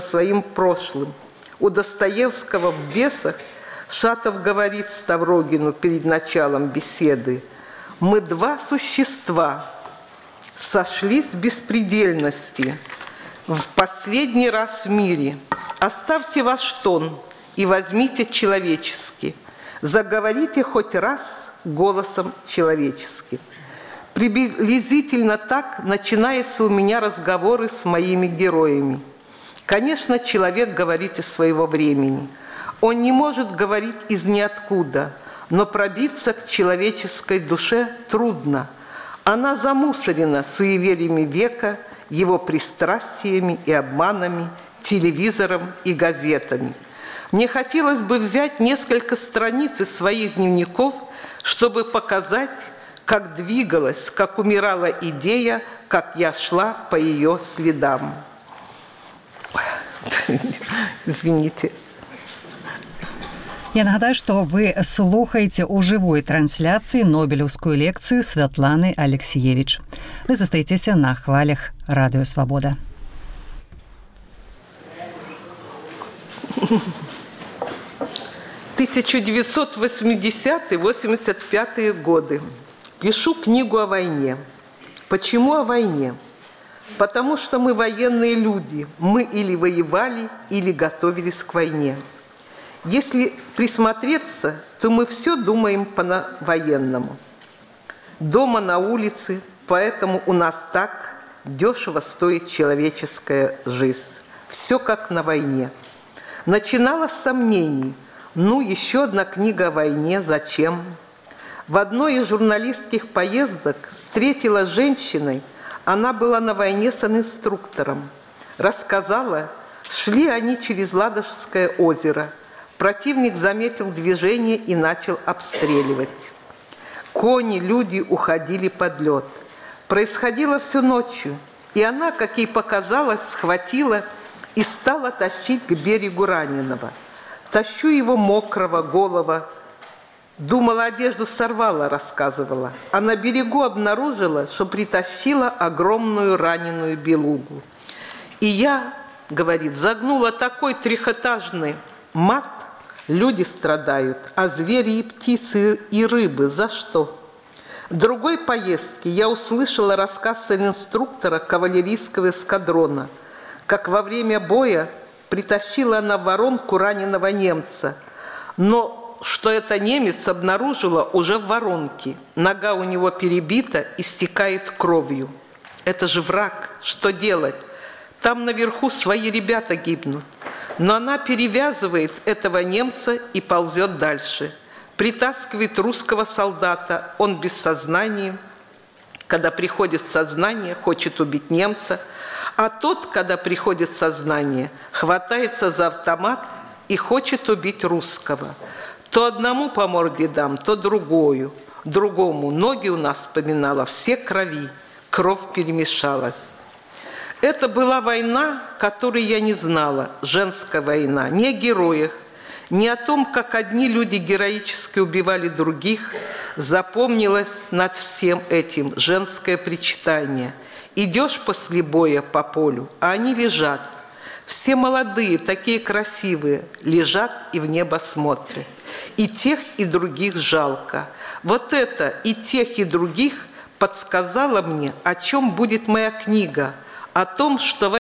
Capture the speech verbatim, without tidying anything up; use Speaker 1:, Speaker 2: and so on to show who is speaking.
Speaker 1: своим прошлым. У Достоевского в «Бесах» Шатов говорит Ставрогину перед началом беседы: «Мы два существа сошлись в беспредельности в последний раз в мире. Оставьте ваш тон и возьмите человеческий. Заговорите хоть раз голосом человеческим». Приблизительно так начинаются у меня разговоры с моими героями. Конечно, человек говорит из своего времени. Он не может говорить из ниоткуда, но пробиться к человеческой душе трудно. Она замусорена суевериями века, его пристрастиями и обманами, телевизором и газетами. Мне хотелось бы взять несколько страниц из своих дневников, чтобы показать, как двигалась, как умирала идея, как я шла по ее следам. Извините.
Speaker 2: Я нагадаю, што вы слухаеце ў жывой трансляцыі нобелеўскую лекцыю Святланы Алексіевіч. Вы застаецеся на хвалях Радыё Свабода.
Speaker 1: тысяча девятьсот восьмидесятые — восемьдесят пятые годы. Пишу книгу о войне. Почему о войне? Потому что мы военные люди. Мы или воевали, или готовились к войне. Если присмотреться, то мы все думаем по-военному. Дома, на улице, поэтому у нас так дешево стоит человеческая жизнь. Все как на войне. Начинала с сомнений. Ну, еще одна книга о войне, зачем? В одной из журналистских поездок встретила женщиной, она была на войне с инструктором. Рассказала, шли они через Ладожское озеро. Противник заметил движение и начал обстреливать. Кони, люди уходили под лед. Происходило все ночью, и она, как ей показалось, схватила и стала тащить к берегу раненого. Тащу его мокрого, голого. Думала, одежду сорвала, рассказывала. А на берегу обнаружила, что притащила огромную раненую белугу. И я, говорит, загнула такой трехэтажный мат. Люди страдают, а звери и птицы, и рыбы. За что? В другой поездке я услышала рассказ инструктора кавалерийского эскадрона, как во время боя притащила она в воронку раненого немца. Но что это немец обнаружила уже в воронке. Нога у него перебита, истекает кровью. Это же враг. Что делать? Там наверху свои ребята гибнут. Но она перевязывает этого немца и ползет дальше. Притаскивает русского солдата. Он без сознания. Когда приходит в сознание, хочет убить немца. А тот, когда приходит в сознание, хватается за автомат и хочет убить русского. То одному по морде дам, то другую. Другому. Ноги у нас вспоминала, все крови. Кровь перемешалась. Это была война, которой я не знала. Женская война. Не о героях, не о том, как одни люди героически убивали других. Запомнилось над всем этим женское причитание. Идешь после боя по полю, а они лежат. Все молодые, такие красивые, лежат и в небо смотрят. И тех, и других жалко. Вот это и тех, и других подсказало мне, о чем будет моя книга. О том, что